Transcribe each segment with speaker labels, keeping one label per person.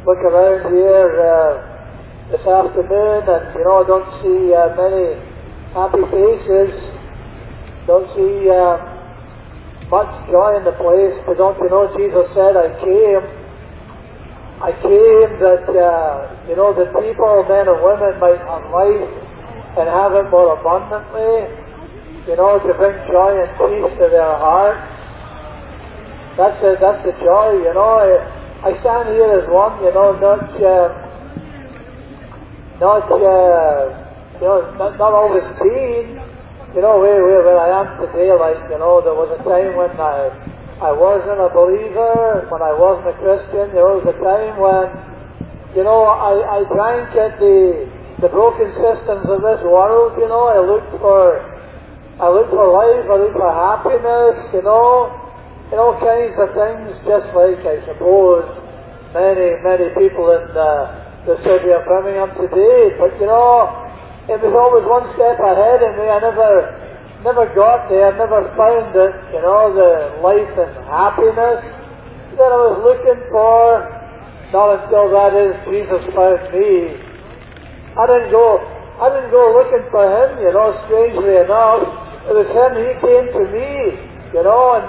Speaker 1: look around here this afternoon, and I don't see many happy faces. Don't see much joy in the place. But don't you know, Jesus said, I came that the people, men and women, might have life and have it more abundantly. To bring joy and peace to their hearts. That's the joy. I stand here as one, not always seen, where I am today. There was a time when I wasn't a believer, when I wasn't a Christian. There was a time when, I drank at the broken systems of this world. I looked for life, I looked for happiness, all kinds of things, just like, I suppose, many people in the city of Birmingham today. But, it was always one step ahead of me. I never got there, never found it, the life and happiness that I was looking for. Not until, that is, Jesus found me. I didn't go looking for him, strangely enough. It was him, he came to me, and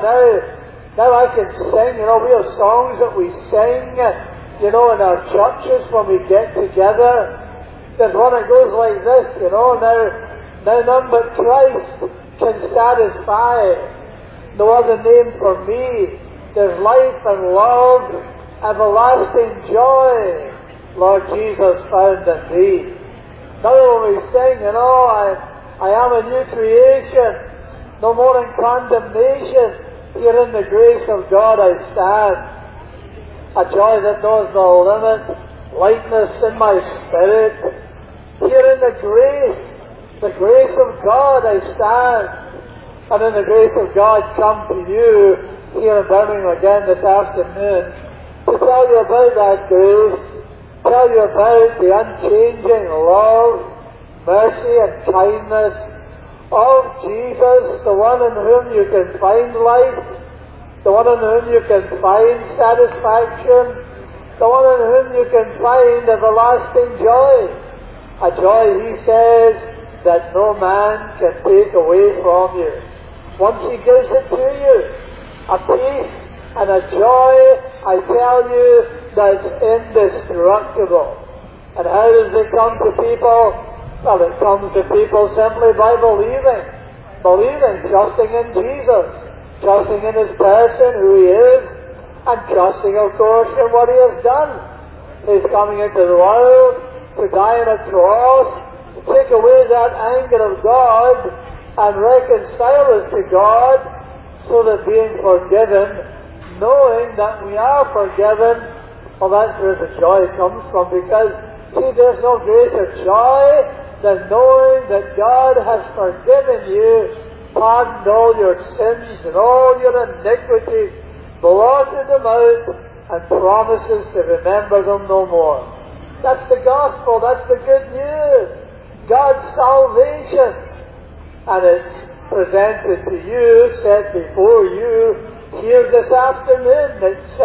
Speaker 1: now I can sing. We have songs that we sing, in our churches when we get together. There's one that goes like this, now none but Christ can satisfy. No other name for me. There's life and love, everlasting joy, Lord Jesus found in thee. Now when we sing, I am a new creation, no more in condemnation. Here in the grace of God I stand. A joy that knows no limit, lightness in my spirit. Here in the grace of God I stand. And in the grace of God come to you here in Birmingham again this afternoon to tell you about that grace, tell you about the unchanging love, mercy and kindness of Jesus, the one in whom you can find life, the one in whom you can find satisfaction, the one in whom you can find everlasting joy. A joy, he says, that no man can take away from you. Once he gives it to you, a peace and a joy, I tell you, that's indestructible. And how does it come to people? Well, it comes to people simply by believing, trusting in Jesus, trusting in his person, who he is, and trusting, of course, in what he has done. He's coming into the world to die on a cross, to take away that anger of God and reconcile us to God, so that being forgiven, knowing that we are forgiven, well, that's where the joy comes from, because, see, there's no greater joy than knowing that God has forgiven you, pardoned all your sins and all your iniquities, blotted them out, and promises to remember them no more. That's the gospel, that's the good news. God's salvation. And it's presented to you, set before you here this afternoon. It's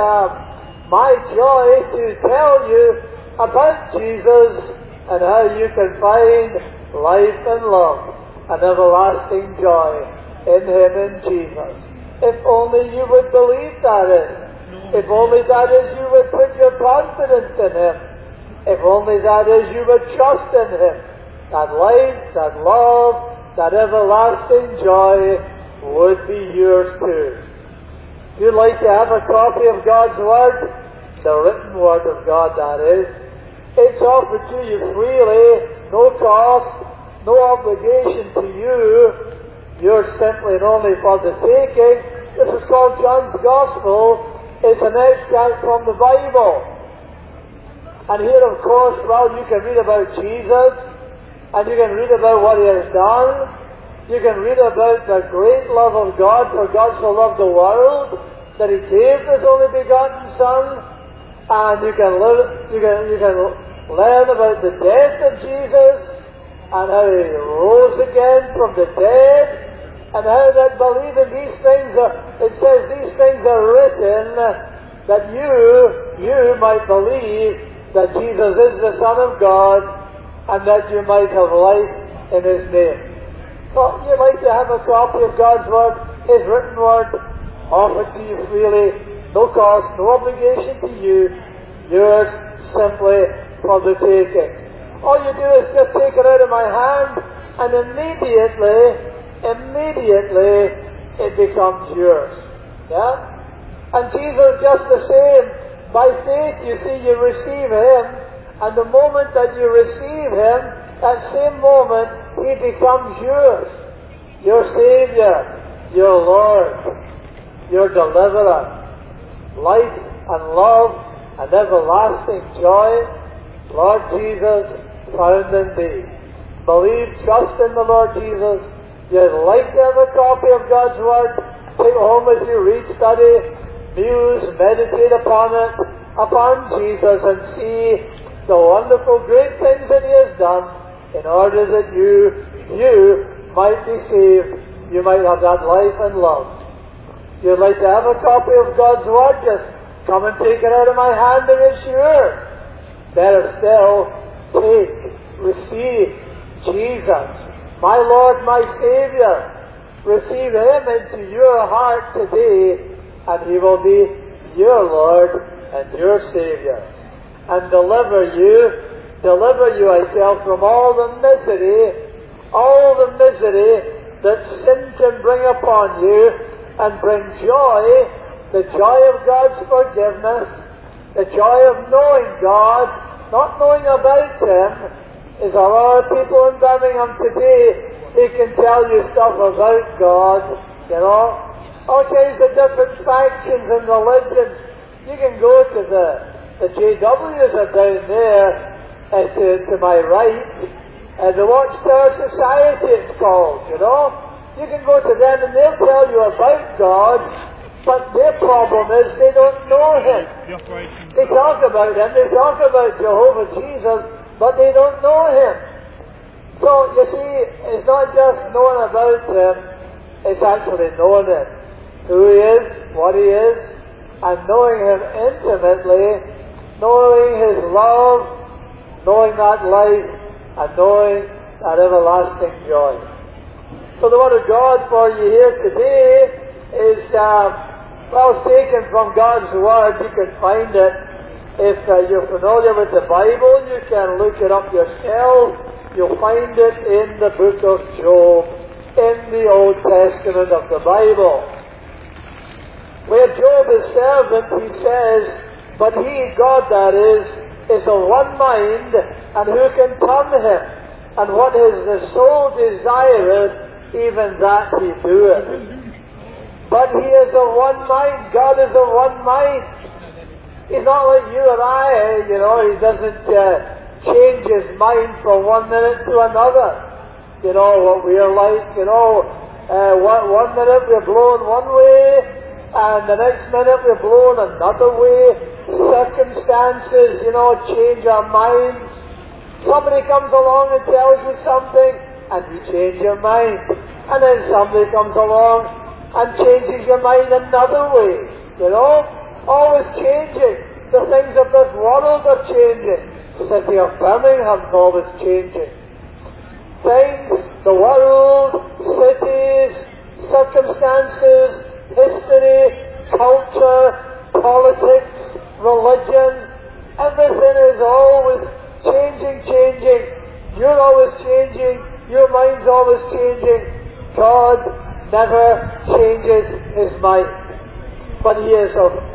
Speaker 1: my joy to tell you about Jesus and how you can find life and love and everlasting joy in him, in Jesus. If only you would believe that is. If only that is you would put your confidence in him. If only that is you would trust in him. That life, that love, that everlasting joy would be yours too. If you'd like to have a copy of God's Word, the written Word of God that is, it's offered to you freely, no cost, no obligation to you. Yours simply and only for the taking. This is called John's Gospel. It's an extract from the Bible. And here, of course, well, you can read about Jesus, and you can read about what he has done. You can read about the great love of God, for God so loved the world that he gave his only begotten Son. And you can learn about the death of Jesus, and how he rose again from the dead, and how that believing these things it says these things are written that you might believe that Jesus is the Son of God, and that you might have life in His name. So you'd like to have a copy of God's Word, His written Word, offered to you freely, no cost, no obligation to you, yours simply for the taking. All you do is just take it out of my hand, and immediately it becomes yours. Yeah? And Jesus just the same. By faith, you see, you receive Him, and the moment that you receive Him, that same moment, He becomes yours. Your Savior, your Lord, your Deliverer. Life and love and everlasting joy, Lord Jesus, found in Thee. Believe, trust in the Lord Jesus. You'd like to have a copy of God's Word, take it home with you, read, study, muse, meditate upon it, upon Jesus, and see the wonderful, great things that He has done in order that you might be saved, you might have that life and love. You'd like to have a copy of God's Word, just come and take it out of my hand and it's yours. Better still, take, receive Jesus, my Lord, my Savior. Receive Him into your heart today, and He will be your Lord and your Savior. And deliver you, I tell, from all the misery that sin can bring upon you, and bring joy, the joy of God's forgiveness, the joy of knowing God, not knowing about Him. There's a lot of people in Birmingham today, they can tell you stuff about God, you know. All kinds of different factions and religions. You can go to the JWs are down there, to my right, the Watchtower Society it's called, you know. You can go to them and they'll tell you about God, but their problem is they don't know Him. They talk about Him, they talk about Jehovah Jesus, but they don't know Him. So, you see, it's not just knowing about Him, it's actually knowing Him. Who He is, what He is, and knowing Him intimately, knowing His love, knowing that life, and knowing that everlasting joy. So the Word of God for you here today is, taken from God's Word. You can find it. If you're familiar with the Bible, you can look it up yourself. You'll find it in the book of Job, in the Old Testament of the Bible. Where Job is servant, he says, but he, God that is of one mind, and who can turn him? And what is the soul desireth, even that he doeth. But he is of one mind. God is of one mind. He's not like you and I, you know. He doesn't change His mind from one minute to another. You know what we are like, you know. One minute we're blown one way, and the next minute we're blown another way. Circumstances, you know, change our minds. Somebody comes along and tells you something, and you change your mind. And then somebody comes along and changes your mind another way. You know? Always changing. The things of this world are changing. The city of Birmingham is always changing. Things, the world, cities, circumstances, history, culture, politics, religion, everything is always changing. You're always changing. Your mind's always changing. God never changes His mind. But He is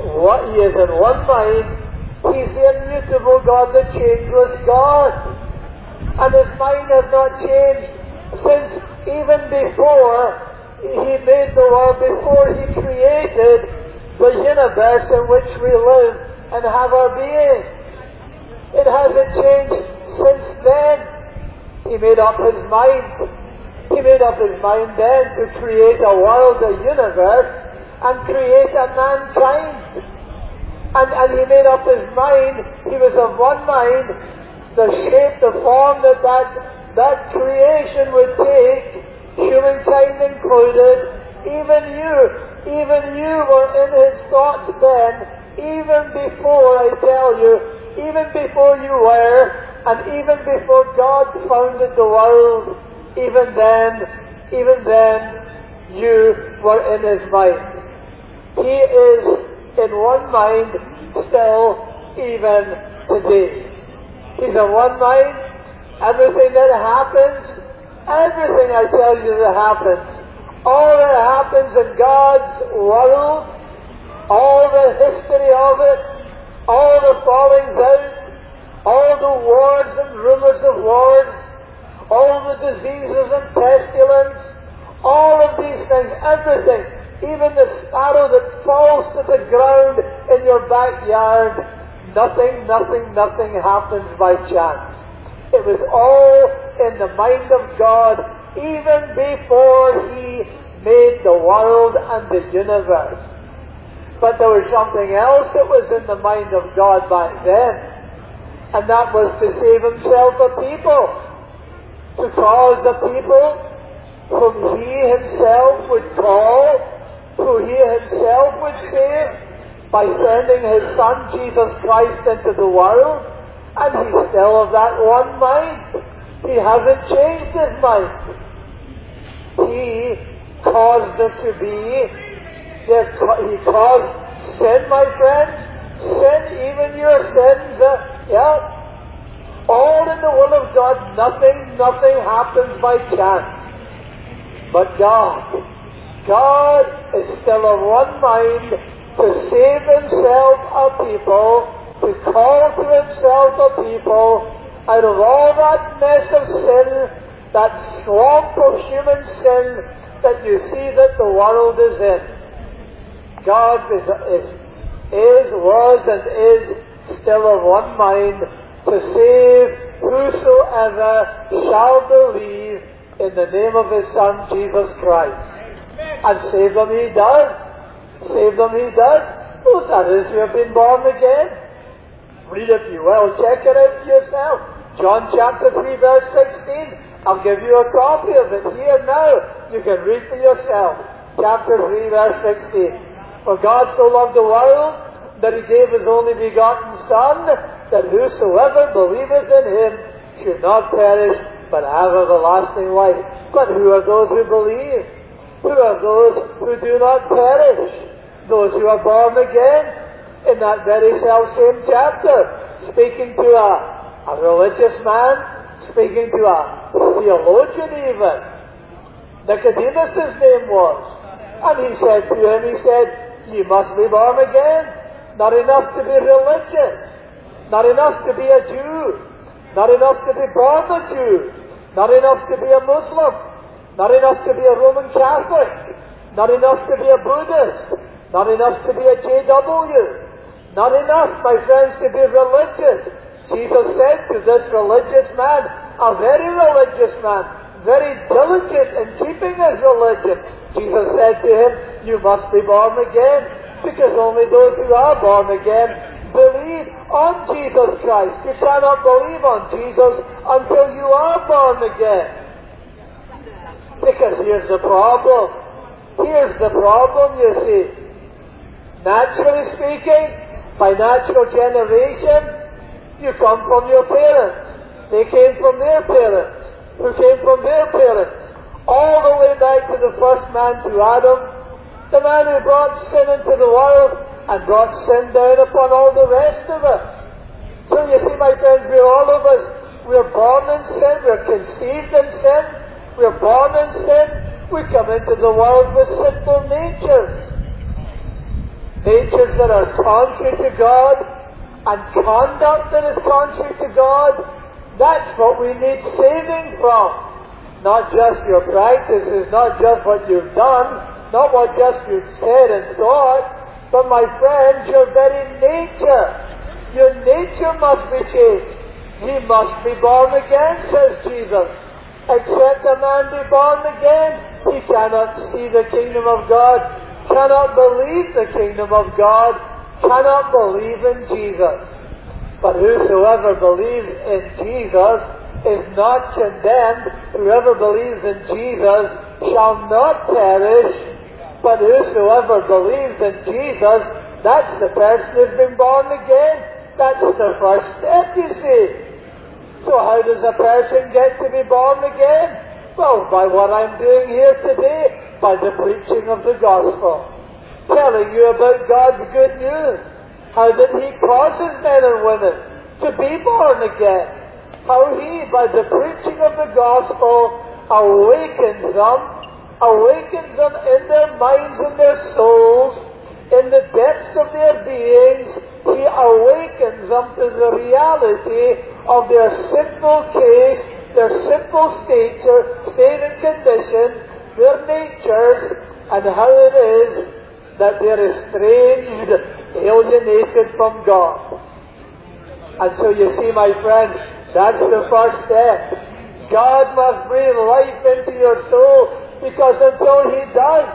Speaker 1: in one mind. He's the immutable God, the changeless God. And His mind has not changed since even before He made the world, before He created the universe in which we live and have our being. It hasn't changed since then. He made up His mind. He made up His mind then to create a world, a universe, and create a mankind. And He made up His mind. He was of one mind. The shape, the form that creation would take, humankind included, even you were in His thoughts then, even before, I tell you, even before you were, and even before God founded the world, even then, you were in His mind. He is in one mind still, even today. He's in one mind. Everything that happens, everything I tell you that happens, all that happens in God's world, all the history of it, all the fallings out, all the wars and rumors of wars, all the diseases and pestilence, all of these things, everything, even the sparrow that falls to the ground in your backyard, nothing happens by chance. It was all in the mind of God even before He made the world and the universe. But there was something else that was in the mind of God back then, and that was to save Himself a people, to cause the people whom He Himself would call, who He Himself would save, by sending His Son Jesus Christ into the world. And He's still of that one mind. He hasn't changed His mind. He caused it to be. He caused sin, my friends. Sin, even your sins. All in the will of God. Nothing happens by chance. But God is still of one mind to save Himself a people, to call to Himself a people out of all that mess of sin, that swamp of human sin that you see that the world is in. God was and is still of one mind to save whosoever shall believe in the name of His Son Jesus Christ. And save them He does. Save them He does. Who that is who have been born again? Read if you will. Check it out yourself. John chapter 3 verse 16. I'll give you a copy of it here now. You can read for yourself. Chapter 3 verse 16. For God so loved the world that He gave His only begotten Son, that whosoever believeth in Him should not perish, but have everlasting life. But who are those who believe? Who are those who do not perish? Those who are born again. In that very self-same chapter, speaking to a religious man, speaking to a theologian even. Nicodemus his name was. And he said to him, you must be born again. Not enough to be religious. Not enough to be a Jew. Not enough to be born a Jew. Not enough to be a Muslim. Not enough to be a Roman Catholic. Not enough to be a Buddhist. Not enough to be a JW. Not enough, my friends, to be religious. Jesus said to this religious man, a very religious man, very diligent in keeping his religion, Jesus said to him, you must be born again, because only those who are born again believe on Jesus Christ. You cannot believe on Jesus until you are born again. Because here's the problem. Here's the problem, you see. Naturally speaking, by natural generation, you come from your parents. They came from their parents, who came from their parents, all the way back to the first man, to Adam, the man who brought sin into the world and brought sin down upon all the rest of us. So you see, my friends, all of us, we're born in sin, we're conceived in sin, we're born in sin, we come into the world with sinful natures. Natures that are contrary to God, and conduct that is contrary to God. That's what we need saving from. Not just your practices, not just what you've done, not what just you've said and thought, but my friends, your very nature. Your nature must be changed. Ye must be born again, says Jesus. Except a man be born again, he cannot see the kingdom of God, cannot believe the kingdom of God, cannot believe in Jesus. But whosoever believes in Jesus is not condemned. Whoever believes in Jesus shall not perish, but whosoever believes in Jesus That's the person who's been born again. That's the first step, you see. So how does a person get to be born again? Well, by what I'm doing here today, by the preaching of the gospel. Telling you about God's good news. How that He causes men and women to be born again. How He, by the preaching of the gospel, awakens them in their minds and their souls, in the depths of their beings. He awakens them to the reality of their sinful case, their sinful state and condition, their natures, and how it is that they're estranged, alienated from God. And so you see, my friend, that's the first step. God must breathe life into your soul, because until He does,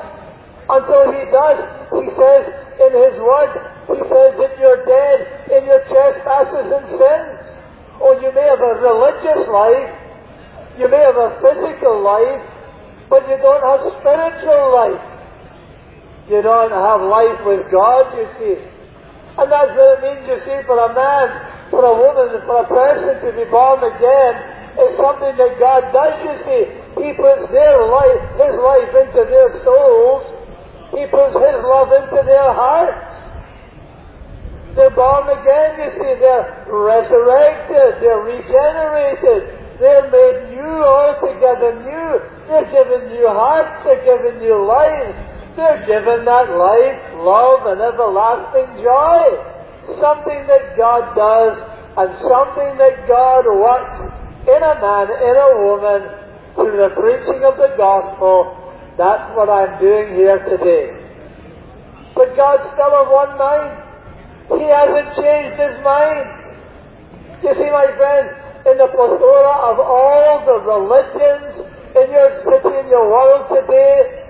Speaker 1: He says in His Word, He says that you're dead in your trespasses and sins. Oh, you may have a religious life, you may have a physical life, but you don't have spiritual life. You don't have life with God, you see. And that's what it means, you see, for a man, for a woman, for a person to be born again is something that God does, you see. He puts His life into their souls. He puts His love into their hearts. They're born again, you see. They're resurrected. They're regenerated. They're made new, altogether new. They're given new hearts. They're given new life. They're given that life, love, and everlasting joy. Something that God does, and something that God works in a man, in a woman, through the preaching of the gospel. That's what I'm doing here today. But God's still of one mind. He hasn't changed His mind. You see, my friend, in the plethora of all the religions in your city, in your world today,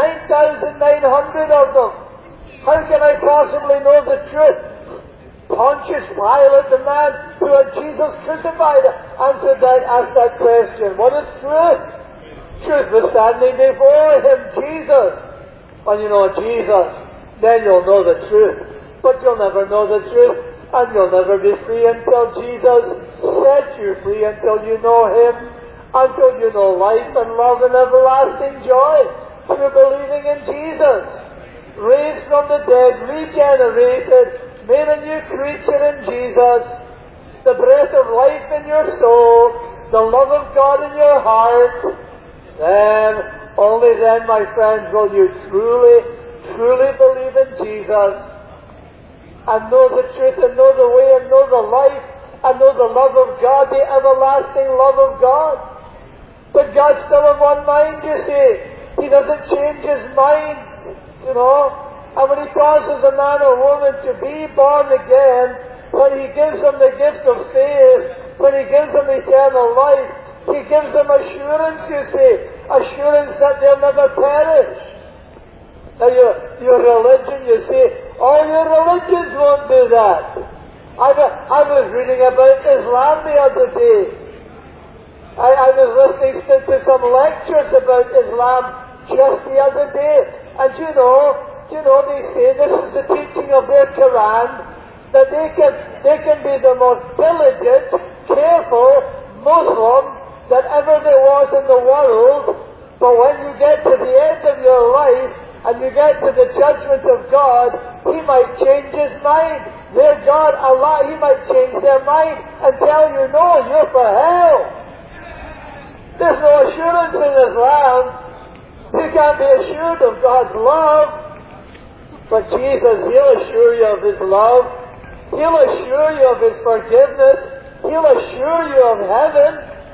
Speaker 1: 9,900 of them. How can I possibly know the truth? Pontius Pilate, the man who had Jesus crucified, asked that question. What is truth? Truth was standing before him, Jesus. When you know Jesus, then you'll know the truth. But you'll never know the truth, and you'll never be free until Jesus sets you free, until you know Him, until you know life and love and everlasting joy through believing in Jesus. Raised from the dead, regenerated, made a new creature in Jesus, the breath of life in your soul, the love of God in your heart, then, only then, my friends, will you truly, truly believe in Jesus and know the truth and know the way and know the life and know the love of God, the everlasting love of God. But God's still of one mind, you see. He doesn't change His mind, you know. And when He causes a man or woman to be born again, when He gives them the gift of faith, when He gives them eternal life, He gives them assurance, you see. Assurance that they'll never perish. Now your religion, you see, all your religions won't do that. I was reading about Islam the other day. I was listening to some lectures about Islam just the other day. And you know, they say this is the teaching of their Quran, that they can be the most diligent, careful Muslim that ever there was in the world, but when you get to the end of your life, and you get to the judgment of God, He might change His mind. Their God, Allah, He might change their mind and tell you, no, you're for hell. There's no assurance in Islam. You can't be assured of God's love. But Jesus, He'll assure you of His love. He'll assure you of His forgiveness. He'll assure you of heaven.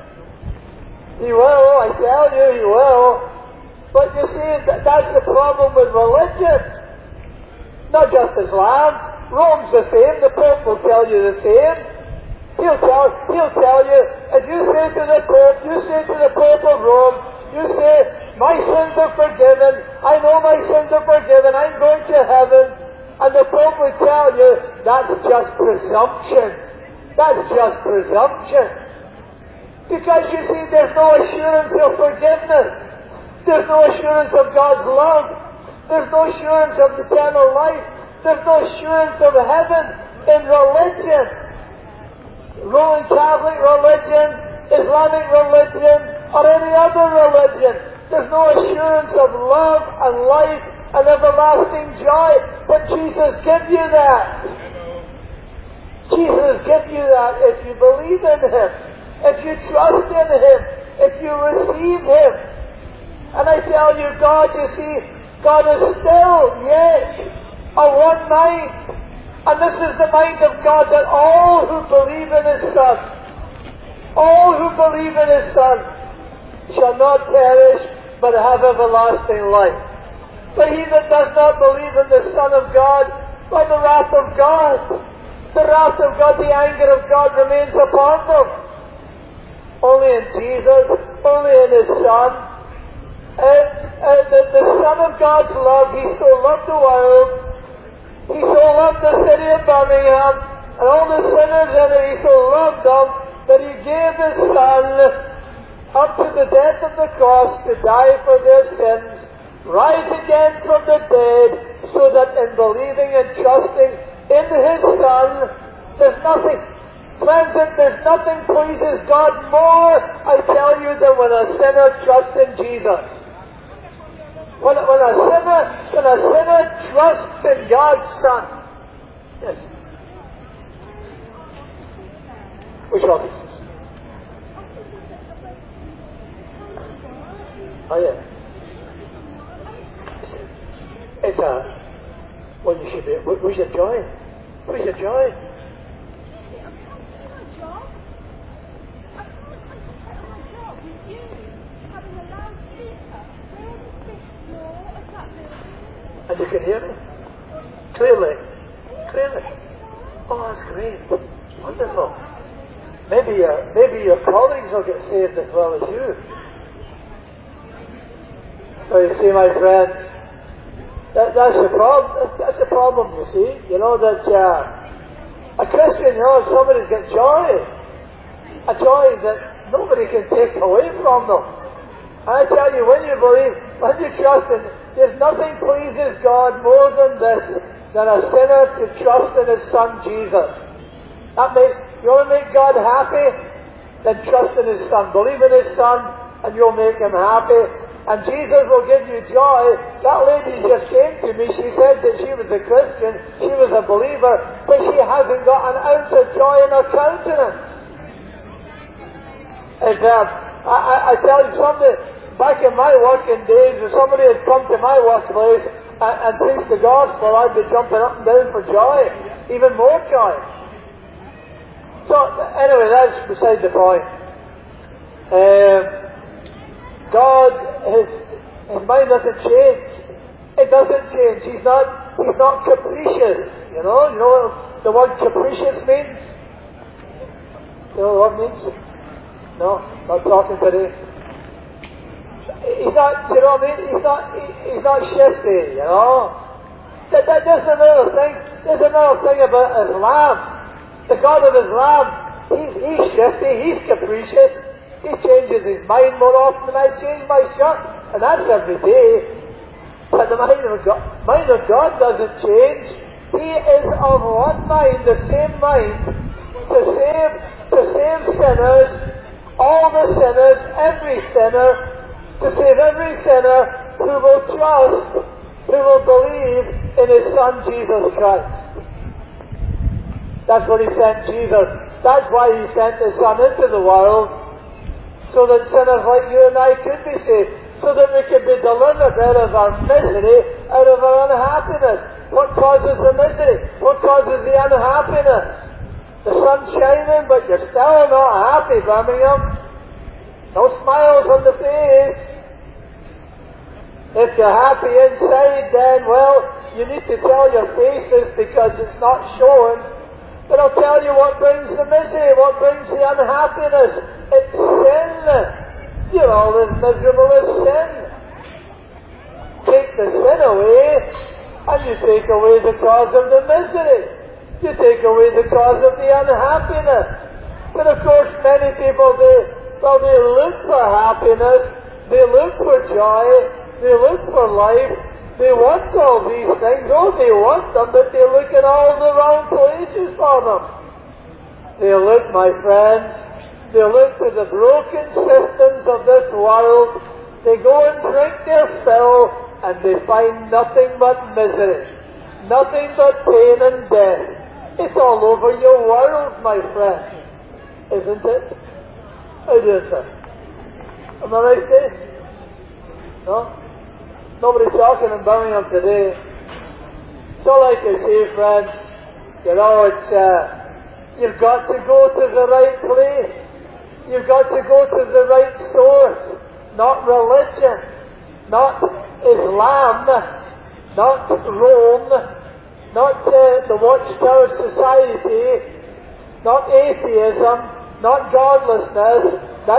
Speaker 1: He will, I tell you, He will. But you see, that's the problem with religion. Not just Islam. Rome's the same. The Pope will tell you the same. He'll tell you, if you say to the Pope of Rome, you say, my sins are forgiven, I know my sins are forgiven, I'm going to heaven. And the Pope will tell you, that's just presumption. That's just presumption. Because you see, there's no assurance of forgiveness. There's no assurance of God's love. There's no assurance of eternal life. There's no assurance of heaven in religion. Roman Catholic religion, Islamic religion, or any other religion. There's no assurance of love and life and everlasting joy. But Jesus gives you that. Jesus gives you that if you believe in Him, if you trust in Him, if you receive Him. And I tell you, God, you see, God is still yet a one mind. And this is the mind of God, that all who believe in His Son, all who believe in His Son, shall not perish, but have everlasting life. But he that does not believe in the Son of God, by the wrath of God, the wrath of God, the anger of God remains upon them. Only in Jesus, only in His Son. The Son of God's love, He so loved the world, He so loved the city of Birmingham, and all the sinners in it, He so loved them, that He gave His Son up to the death of the cross to die for their sins, rise again from the dead, so that in believing and trusting in His Son, there's nothing, friends, there's nothing pleases God more, I tell you, than when a sinner trusts in Jesus. When a sinner trusts in God's Son. Yes. Which one? Oh yeah. It's well, you should be. Where's your joy? Where's your joy? And you can hear me? Clearly. Oh, that's great. Wonderful. Maybe your colleagues will get saved as well as you. So you see, my friend, that's the problem. That's the problem, you see. You know that a Christian, is somebody who's got joy. A joy that nobody can take away from them. And I tell you, when you believe, when you trust in, there's nothing pleases God more than this, than a sinner to trust in His Son Jesus. You want to make God happy? Then trust in His Son. Believe in His Son, and you'll make Him happy. And Jesus will give you joy. That lady just came to me. She said that she was a Christian, she was a believer, but she hasn't got an ounce of joy in her countenance. And I tell you something, back in my working days, if somebody had come to my workplace and preached the gospel, I'd be jumping up and down for joy, even more joy. So, anyway, that's beside the point. God, His mind doesn't change. It doesn't change. He's not capricious. You know what the word capricious means? You know what it means? No, not talking today. He's not, you know what I mean? He's not shifty, you know. There's another thing. There's another thing about Islam. The God of Islam, he's shifty, he's capricious. He changes his mind more often than I change my shirt. And that's every day. But the mind of God doesn't change. He is of one mind, the same mind, to save sinners, all the sinners, every sinner, to save every sinner who will trust, who will believe in His Son Jesus Christ. That's what He sent Jesus. That's why He sent His Son into the world, so that sinners like you and I could be saved, so that we could be delivered out of our misery, out of our unhappiness. What causes the misery? What causes the unhappiness? The sun's shining, but you're still not happy, Birmingham. No smiles on the face. If you're happy inside, then, well, you need to tell your faces because it's not showing. But I'll tell you what brings the misery, what brings the unhappiness. It's sin. You're all as miserable as sin. Take the sin away, and you take away the cause of the misery. You take away the cause of the unhappiness. But of course, many people, they look for happiness, they look for joy, they look for life, They want all these things. Oh, they want them, but they look in all the wrong places for them. They look, my friends, they look to the broken systems of this world. They go and drink their fill, and they find nothing but misery, nothing but pain and death. It's all over your world, my friend, isn't it? It is, sir. Am I right there? No? Nobody's talking in Birmingham today. So like I say, friends, you know, it's, you've got to go to the right place. You've got to go to the right source. Not religion, not Islam, not Rome, not the Watchtower Society, not atheism, not godlessness.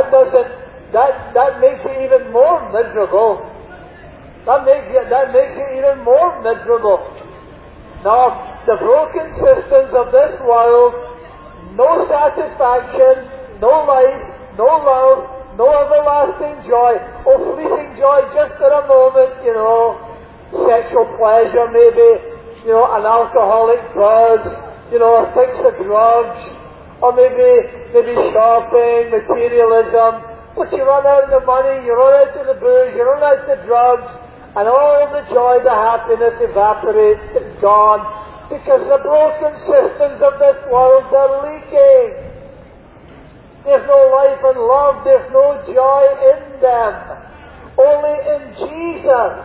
Speaker 1: That makes you even more miserable. That makes you even more miserable. Now, the broken systems of this world, no satisfaction, no life, no love, no everlasting joy, oh, fleeting joy just for a moment, you know, sexual pleasure maybe, you know, an alcoholic buzz, you know, a fix of drugs, or maybe shopping, materialism, but you run out of the money, you run out of the booze, you run out of the drugs, and all the joy, the happiness evaporates, it's gone, because the broken systems of this world are leaking. There's no life and love, there's no joy in them. Only in Jesus.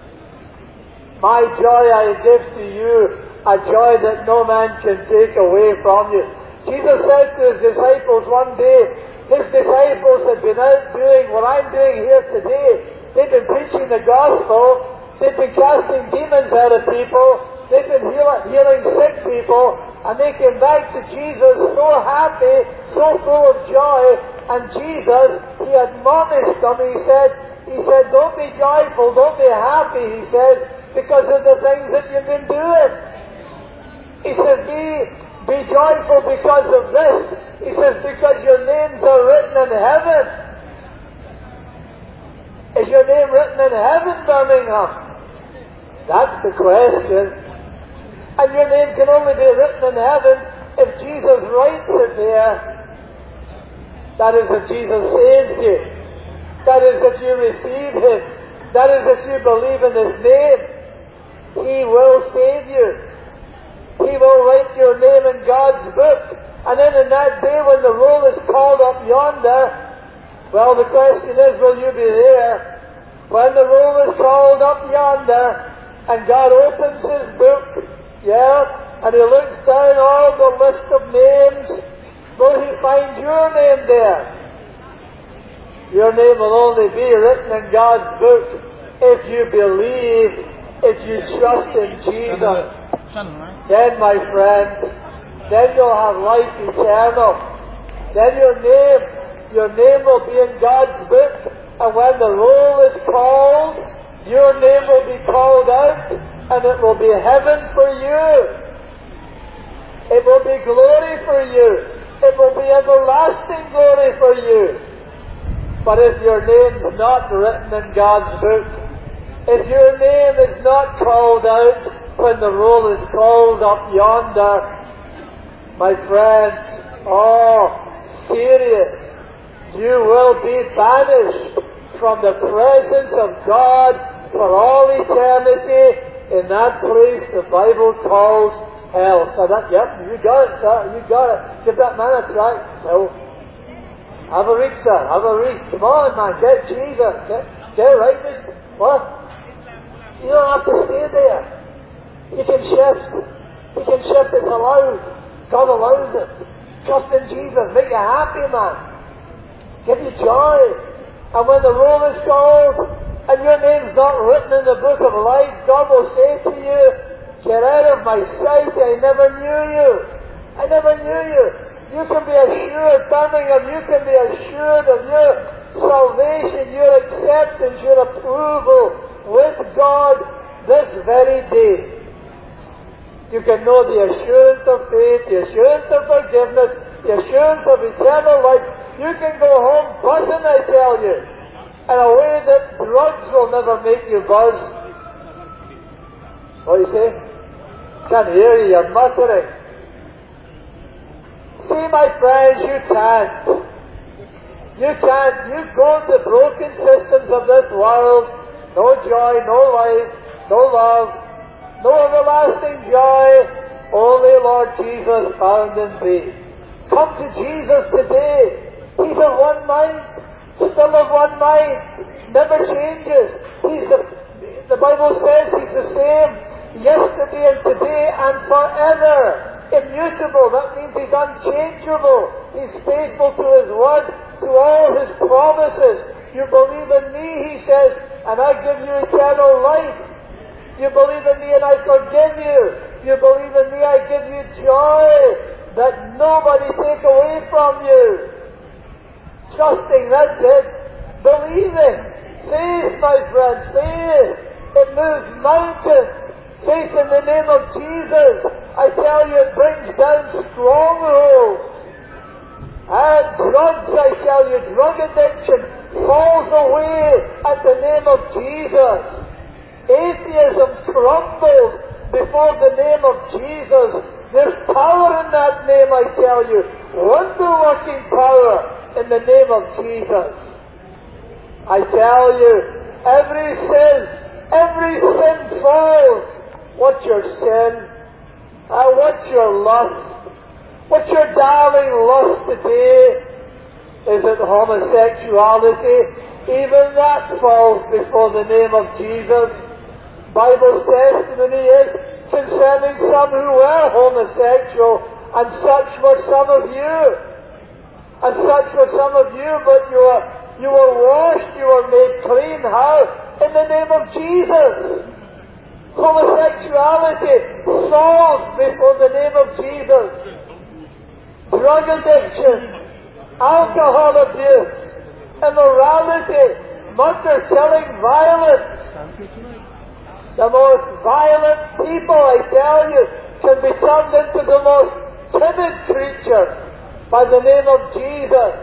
Speaker 1: My joy I give to you, a joy that no man can take away from you. Jesus said to his disciples one day, his disciples had been out doing what I'm doing here today. They've been preaching the gospel, they've been casting demons out of people, they've been healing sick people, and they came back to Jesus so happy, so full of joy, and Jesus, he admonished them, he said, don't be joyful, don't be happy, he said, because of the things that you've been doing. He said, be joyful because of this. He says, because your names are written in heaven. Is your name written in heaven, Birmingham? That's the question. And your name can only be written in heaven if Jesus writes it there. That is if Jesus saves you. That is if you receive Him. That is if you believe in His name. He will save you. He will write your name in God's book. And then in that day when the roll is called up yonder, well, the question is, will you be there? When the roll is called up yonder, and God opens His book, yeah, and He looks down all the list of names, will He find your name there? Your name will only be written in God's book if you believe, if you trust in Jesus. Then, my friend, then you'll have life eternal. Then your name will be in God's book, and when the roll is called, your name will be called out, and it will be heaven for you. It will be glory for you. It will be everlasting glory for you. But if your name is not written in God's book, if your name is not called out when the roll is called up yonder, my friend, oh, serious, you will be banished from the presence of God for all eternity in that place the Bible calls hell. So yep, you got it, sir, you got it. Give that man a try. No. Have a read, sir, have a read. Come on, man, get Jesus. Get right with what? You don't have to stay there. You can shift. You can shift, it's allowed. God allows it. Trust in Jesus, make you happy, man. Give you joy. And when the roll is called, and your name's not written in the book of life, God will say to you, get out of my sight, I never knew you. I never knew you. You can be assured, Birmingham, you can be assured of your salvation, your acceptance, your approval with God this very day. You can know the assurance of faith, the assurance of forgiveness, the assurance of eternal life. You can go home buzzing, I tell you, in a way that drugs will never make you buzz. What do you say? Can't hear you, you're muttering. See, my friends, you can't. You can't. You go to the broken systems of this world. No joy, no life, no love, no everlasting joy. Only Lord Jesus found in thee. Come to Jesus today. He's of one mind. Still of one mind. Never changes. The Bible says He's the same yesterday and today and forever. Immutable. That means He's unchangeable. He's faithful to His word, to all His promises. You believe in me, He says, and I give you eternal life. You believe in me and I forgive you. You believe in me, I give you joy that nobody take away from you. Trusting, that's it. Believing. Faith, my friends, faith. It moves mountains. Faith in the name of Jesus. I tell you, it brings down strongholds. And drugs, I tell you, drug addiction falls away at the name of Jesus. Atheism crumbles before the name of Jesus. There's power in that name, I tell you. Wonder-working power in the name of Jesus. I tell you, every sin falls. What's your sin? What's your lust? What's your darling lust today? Is it homosexuality? Even that falls before the name of Jesus. Bible's testimony is concerning some who were homosexual, and such were some of you. And such were some of you, but you were washed, you were made clean. How? In the name of Jesus. Homosexuality solved before the name of Jesus. Drug addiction, alcohol abuse, immorality, murder, killing, violence. The most violent people, I tell you, can be turned into the most timid creature by the name of Jesus.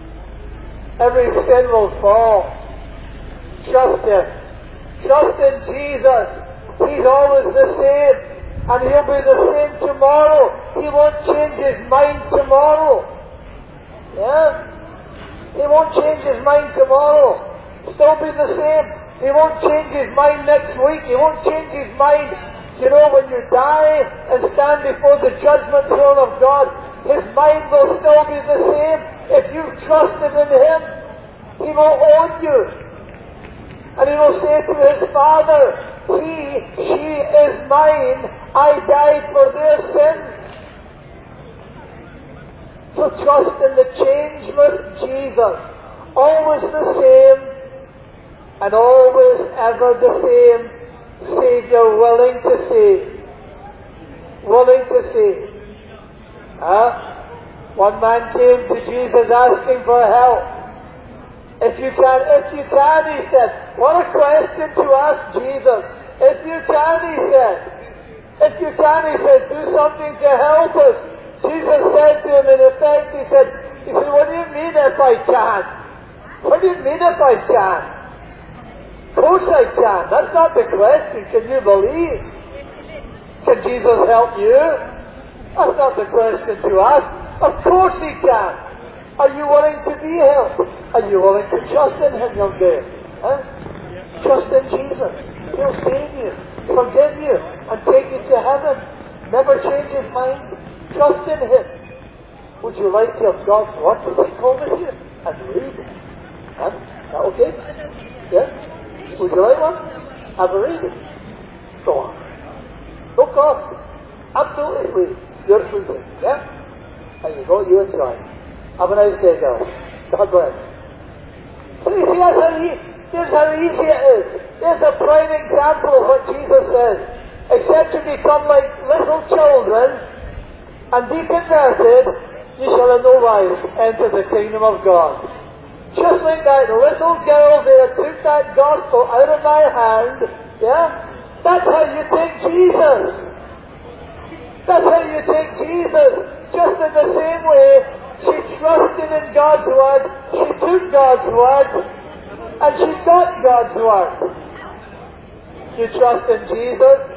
Speaker 1: Every sin will fall. Trust Him. Trust in Jesus. He's always the same. And He'll be the same tomorrow. He won't change His mind tomorrow. Yeah? He won't change His mind tomorrow. Still be the same. He won't change His mind next week. He won't change His mind, when you die and stand before the judgment throne of God. His mind will still be the same. If you've trusted in Him, He will own you. And He will say to His Father, she is mine. I died for their sins. So trust in the changeless Jesus. Always the same, and always ever the same Savior, willing to save. Willing to save. One man came to Jesus asking for help. If you can, he said. What a question to ask Jesus. If you can, he said. If you can, he said, do something to help us. Jesus said to him, in effect, he said, what do you mean if I can? What do you mean if I can? Of course I can. That's not the question. Can you believe? Can Jesus help you? That's not the question to ask. Of course He can. Are you willing to be helped? Are you willing to trust in Him, young man? Trust in Jesus. He'll save you, forgive you, and take you to heaven. Never change His mind. Trust in Him. Would you like to have God's Word to take hold of you and read it? Is that okay? Yes? Would you like one? Have a read it. Go on. No cost. Absolutely free. You're free. Yeah? There you go. You enjoy. Have a nice day, guys. God bless. So you see, here's how easy it is. Here's a prime example of what Jesus says. Except you become like little children and be converted, you shall in no wise enter the kingdom of God. Just like that little girl there took that gospel out of my hand, yeah? That's how you take Jesus. That's how you take Jesus. Just in the same way, she trusted in God's Word, she took God's Word, and she got God's Word. You trust in Jesus,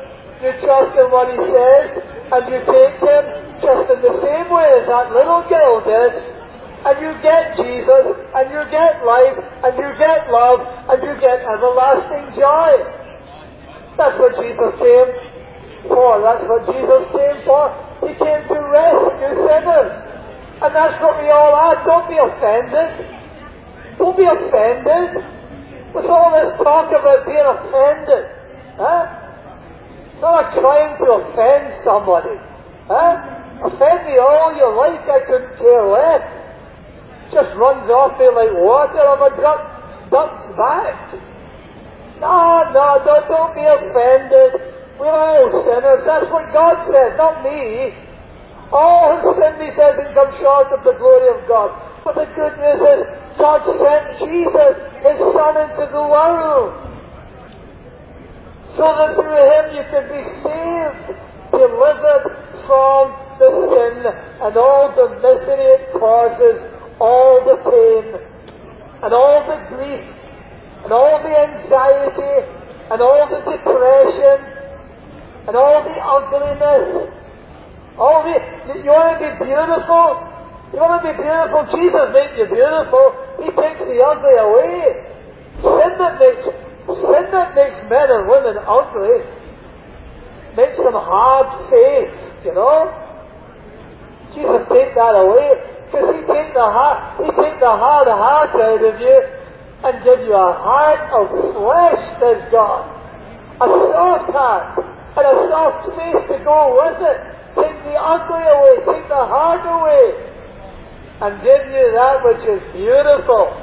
Speaker 1: You trust in what He says, and you take Him just in the same way as that little girl did, and you get Jesus, and you get life, and you get love, and you get everlasting joy. That's what Jesus came for. That's what Jesus came for. He came to rescue sinners. And that's what we all are. Don't be offended. Don't be offended. What's all this talk about being offended? Huh? It's not a crime to offend somebody. Huh? Offend me all your life, I couldn't care less. Just runs off me like water of a duck's back. No, don't be offended. We're all sinners. That's what God said, not me. All who sin, He says, and come short of the glory of God. But the good news is, God sent Jesus, His Son, into the world, so that through Him you can be saved, delivered from the sin and all the misery it causes, all the pain, and all the grief, and all the anxiety, and all the depression, and all the ugliness. You want to be beautiful? You want to be beautiful? Jesus makes you beautiful. He takes the ugly away. Sin that makes men and women ugly makes them hard-faced, you know? Jesus takes that away, because He takes the hard heart out of you and give you a heart of flesh, says God. A soft heart and a soft face to go with it. Take the ugly away, take the hard away, and give you that which is beautiful.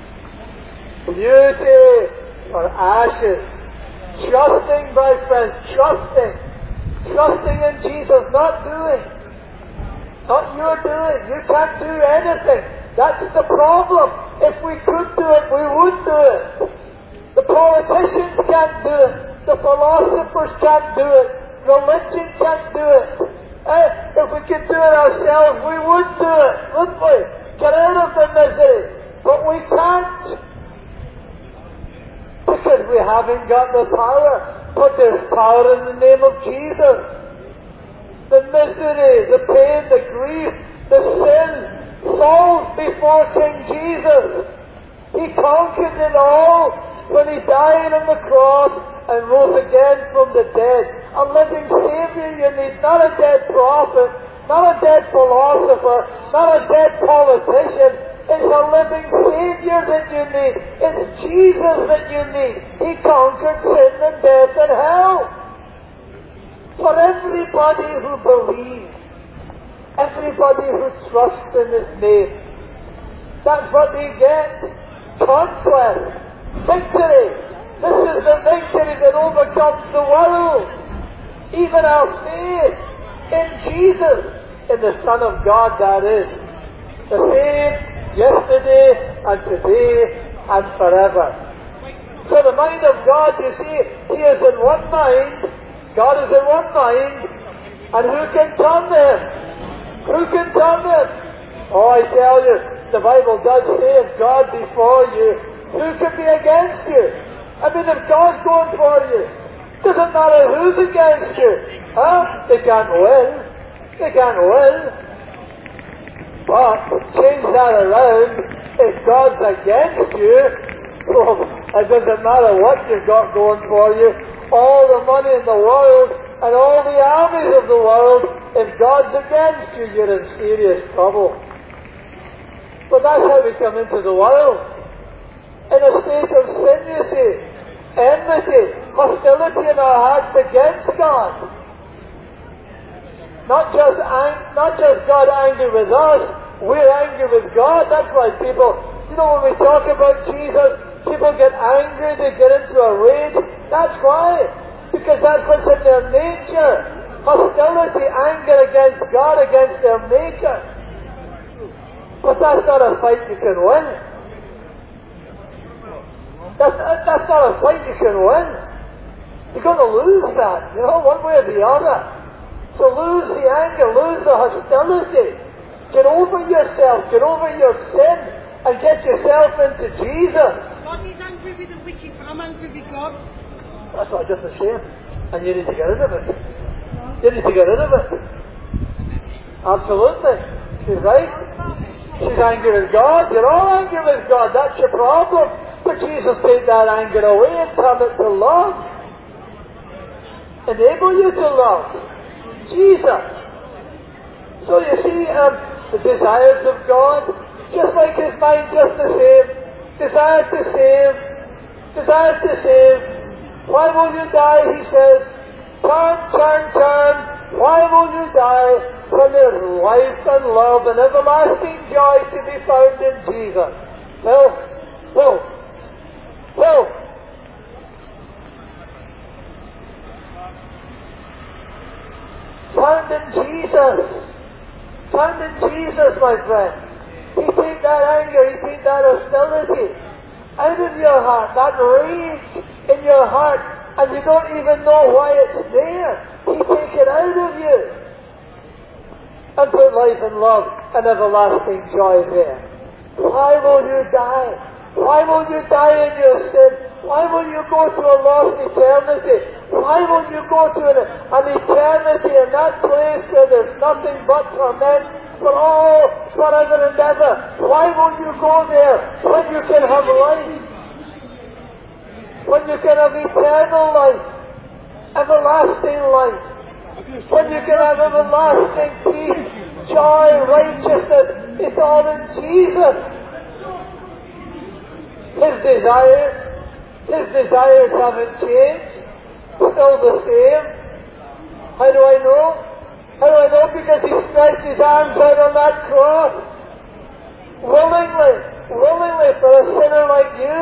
Speaker 1: Beauty for ashes. Trusting, my friends, trusting in Jesus, not doing. Not your doing. You can't do anything. That's the problem. If we could do it, we would do it. The politicians can't do it. The philosophers can't do it. Religion can't do it. If we could do it ourselves, we would do it, wouldn't we? Get out of the misery. But we can't. Because we haven't got the power. But there's power in the name of Jesus. The misery, the pain, the grief, the sin falls before King Jesus. He conquered it all when He died on the cross and rose again from the dead. A living Savior you need, not a dead prophet, not a dead philosopher, not a dead politician. It's a living Savior that you need. It's Jesus that you need. He conquered sin and death and hell. For everybody who believes, everybody who trusts in His name, that's what they get. Conquest. Victory. This is the victory that overcomes the world. Even our faith in Jesus, in the Son of God, that is. The same yesterday and today and forever. So the mind of God, you see, He is in one mind. God is in one mind. And who can turn to Him? Who can turn to Him? Oh, I tell you, the Bible does say, if God be for you, who can be against you? I mean, if God's going for you, doesn't matter who's against you. Huh? They can't win. They can't win. But change that around. If God's against you, well, it doesn't matter what you've got going for you. All the money in the world and all the armies of the world, if God's against you, you're in serious trouble. But that's how we come into the world. In a state of sin, you see. Enmity, hostility in our hearts against God. Not just God angry with us, we're angry with God. That's why people, when we talk about Jesus, people get angry, they get into a rage. That's why. Because that's what's in their nature. Hostility, anger against God, against their Maker. But that's not a fight you can win. That's not a fight you can win. You're going to lose that, one way or the other. So lose the anger, lose the hostility. Get over yourself, get over your sin, and get yourself into Jesus.
Speaker 2: God is angry with the wicked, but I'm angry with God.
Speaker 1: That's not just a shame. And you need to get rid of it. You need to get rid of it. Absolutely. She's right. She's angry with God. You're all angry with God. That's your problem. But Jesus take that anger away and turn it to love. Enable you to love. Jesus. So you see, the desires of God, just like His mind, just the same. Desire to save. Desire to save. Why will you die? He says. Turn, turn, turn. Why will you die? When there's life and love and everlasting joy to be found in Jesus. No. Found in Jesus. Found in Jesus, my friend. He take that anger, He take that hostility out of your heart, that rage in your heart, and you don't even know why it's there. He take it out of you and put life and love and everlasting joy there. Why will you die? Why will you die in your sin? Why will you go to a lost eternity? Why will you go to an eternity in that place where there's nothing but torment for all, forever and ever? Why will you go there when you can have life? When you can have eternal life, everlasting life, when you can have everlasting peace, joy, righteousness, it's all in Jesus. His desires haven't changed, still the same. How do I know? How do I know? Because He stretched His arms out on that cross, willingly for a sinner like you.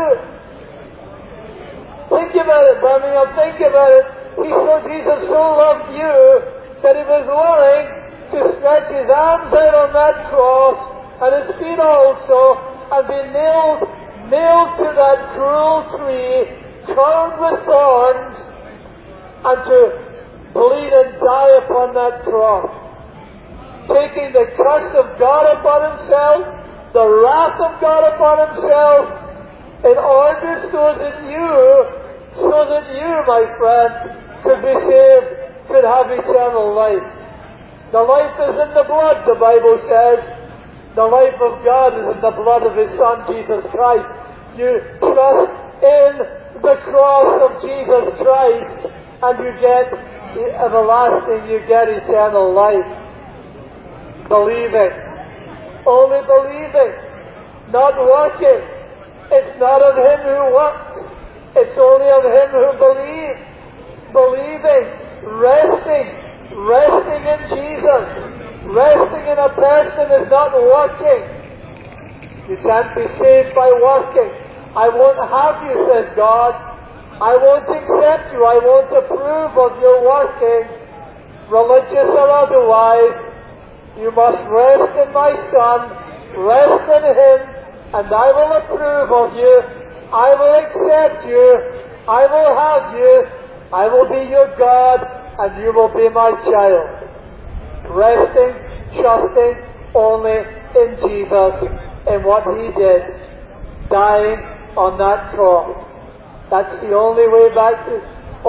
Speaker 1: Think about it, Birmingham, think about it. Jesus so loved you that He was willing to stretch His arms out on that cross, and His feet also, and be nailed to that cruel tree, crowned with thorns, and to bleed and die upon that cross, taking the curse of God upon Himself, the wrath of God upon Himself, in order so that you, my friend, could be saved, could have eternal life. The life is in the blood, the Bible says. The life of God is in the blood of His Son, Jesus Christ. You trust in the cross of Jesus Christ, and you get everlasting, you get eternal life. Believing. Only believing. Not working. It's not of him who works. It's only of him who believes. Believing. Resting in Jesus. Resting in a person is not working. You can't be saved by working. I won't have you, says God. I won't accept you. I won't approve of your working, religious or otherwise. You must rest in my Son, rest in Him, and I will approve of you. I will accept you. I will have you. I will be your God, and you will be my child. Resting, trusting only in Jesus, in what He did, dying on that cross. That's the only way back to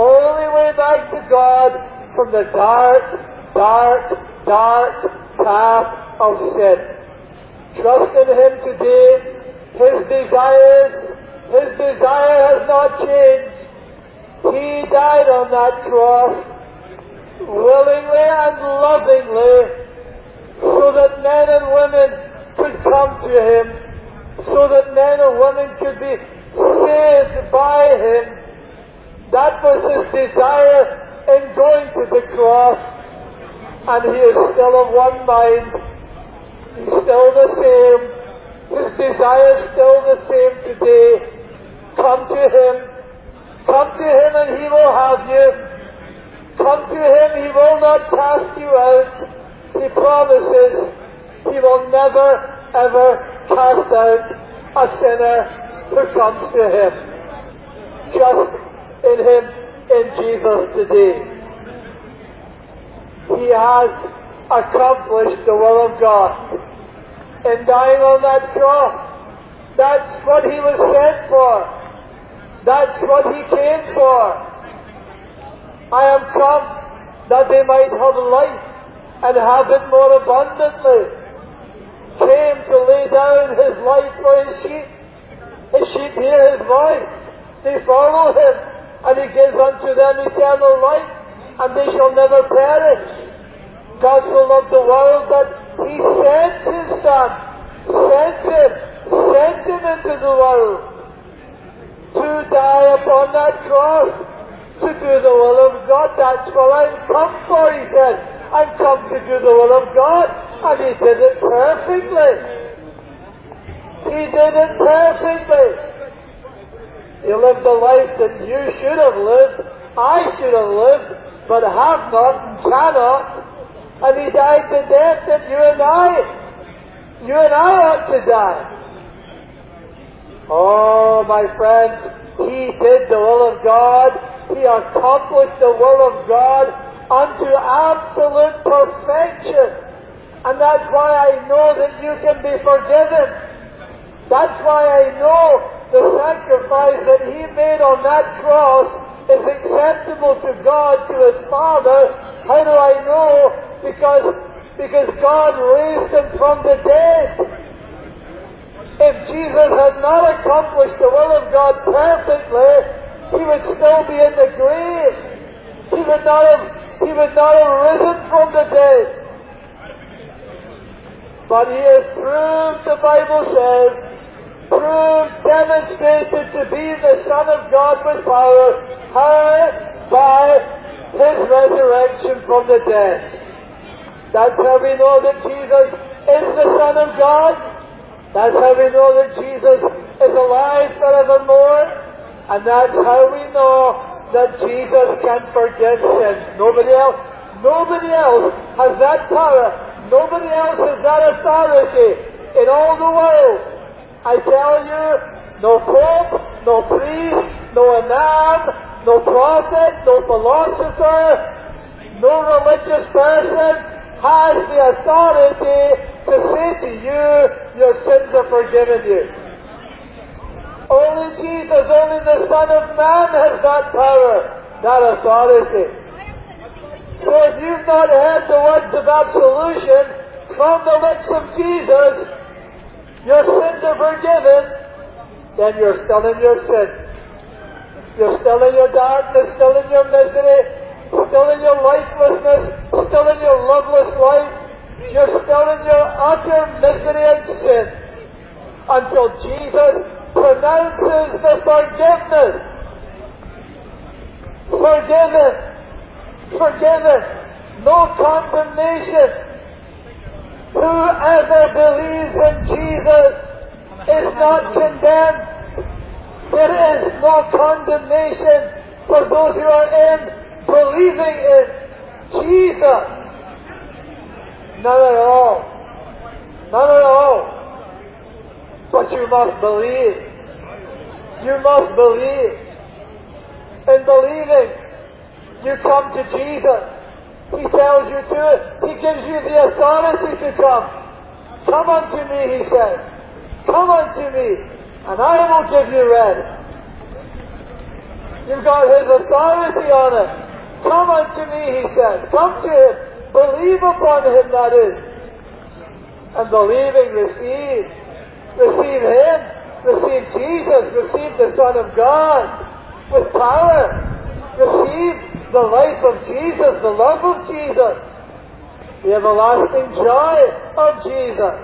Speaker 1: God from the dark path of sin. Trust in Him today. His desire has not changed. He died on that cross willingly and lovingly so that men and women could come to Him, so that men and women could be saved by Him. That was His desire in going to the cross, and He is still of one mind. He's still the same. His desire is still the same today. Come to Him. Come to Him and He will have you. Come to Him, He will not cast you out. He promises He will never, ever cast out a sinner who comes to Him. Just in Him, in Jesus today. He has accomplished the will of God in dying on that cross. That's what He was sent for. That's what He came for. I am come that they might have life and have it more abundantly. Came to lay down his life for his sheep. His sheep hear his voice. They follow him, and he gives unto them eternal life, and they shall never perish. God so loved the world that he sent his Son, sent him into the world to die upon that cross, to do the will of God. That's what I'm come for, he said. I'm come to do the will of God, and he did it perfectly. He did it perfectly. He lived the life that you should have lived, I should have lived, but have not and cannot. And he died the death that you and I ought to die. Oh, my friends, he did the will of God. He accomplished the will of God unto absolute perfection. And that's why I know that you can be forgiven. That's why I know the sacrifice that he made on that cross is acceptable to God, to his Father. How do I know? Because God raised him from the dead. If Jesus had not accomplished the will of God perfectly, he would still be in the grave. He would not have risen from the dead. But he is proved, the Bible says, demonstrated to be the Son of God with power. How? By his resurrection from the dead. That's how we know that Jesus is the Son of God. That's how we know that Jesus is alive forevermore. And that's how we know that Jesus can forgive sins. Nobody else has that power. Nobody else has that authority in all the world. I tell you, no pope, no priest, no imam, no prophet, no philosopher, no religious person has the authority to say to you, your sins are forgiven you. Only Jesus, only the Son of Man has that power, that authority. So if you've not heard the words of absolution from the lips of Jesus, your sins are forgiven, then you're still in your sin. You're still in your darkness, still in your misery, still in your lifelessness, still in your loveless life. You're still in your utter misery and sin until Jesus pronounces the forgiveness. Forgiven. No condemnation. Whoever believes in Jesus is not condemned. There is no condemnation for those who are in believing in Jesus. None at all. None at all. But you must believe. You must believe. In believing, you come to Jesus. He tells you to. He gives you the authority to come. Come unto me, he says. Come unto me, and I will give you rest. You've got his authority on it. Come unto me, he says. Come to him. Believe upon him, that is. And believing, receive. Receive him. Receive Jesus. Receive the Son of God with power. Receive the life of Jesus, the love of Jesus, the everlasting joy of Jesus.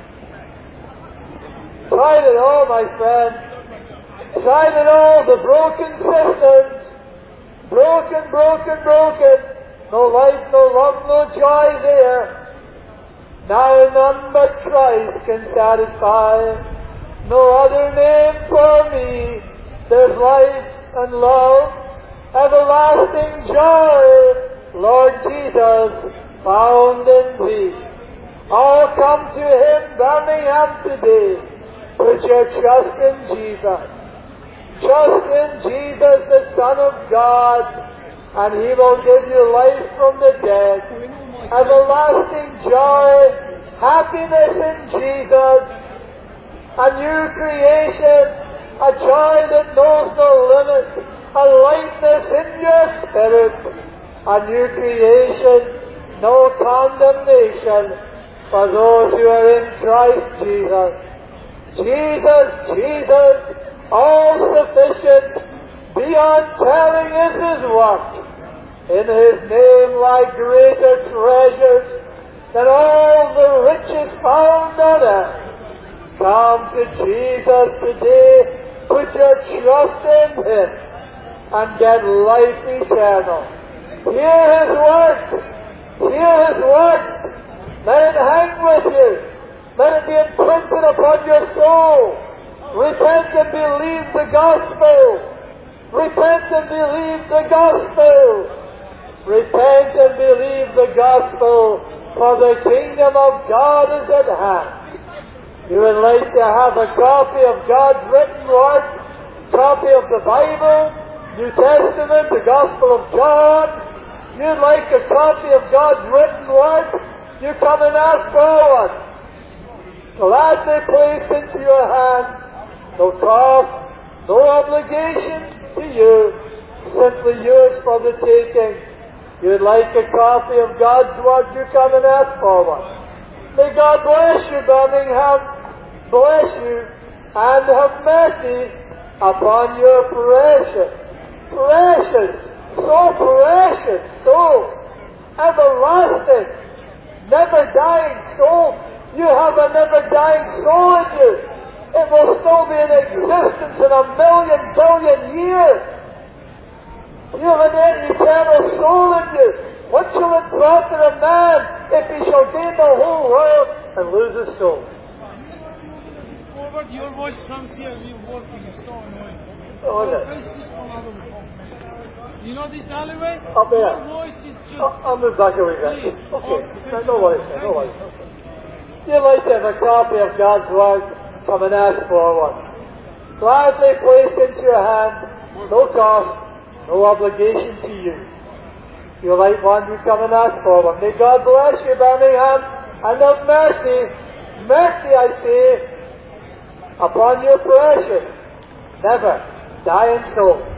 Speaker 1: Tried it all, my friend. Tried it all, the broken systems. Broken. No life, no love, no joy there. Now none but Christ can satisfy. No other name for me. There's life and love, everlasting joy, Lord Jesus, found in thee. All come to him, Birmingham today. Put your trust in Jesus. Trust in Jesus, the Son of God, and he will give you life from the dead, everlasting joy, happiness in Jesus, a new creation, a joy that knows no limit, a lightness in your spirit, a new creation, no condemnation for those who are in Christ Jesus. Jesus, Jesus, all sufficient, beyond telling is His work. In His name lie greater treasures than all the riches found on earth. Come to Jesus today, put your trust in Him, and get life eternal. Hear His word. Hear His word. Let it hang with you. Let it be imprinted upon your soul. Repent and believe the gospel. Repent and believe the gospel. Repent and believe the gospel, for the kingdom of God is at hand. You would like to have a copy of God's written word, copy of the Bible, New Testament, the Gospel of John. You'd like a copy of God's written word, you come and ask for one. Gladly placed into your hand, no cost, no obligation to you, simply yours for the taking. You'd like a copy of God's word, you come and ask for one. May God bless you, Birmingham, bless you, and have mercy upon your precious, so everlasting, never dying soul. You have a never dying soul in you. It will still be in existence in 1,000,000 billion years. You have an eternal soul in you. What shall it profit a man if he shall gain the whole world and lose his soul?
Speaker 2: Forward, your voice comes here, we're working, it's so annoying.
Speaker 1: Oh,
Speaker 2: Your face is from other box. You know this alleyway?
Speaker 1: Up there.
Speaker 2: Your voice is just...
Speaker 1: I'll move back a wee bit.
Speaker 2: Please.
Speaker 1: Okay. No worries, no worries. You'd like to have a copy of God's word, come and ask for one. Gladly placed into your hand, no cost, no obligation to you. If you like one, you come and ask for one. May God bless you, Birmingham, and have mercy, I say, upon your precious, never dying soul.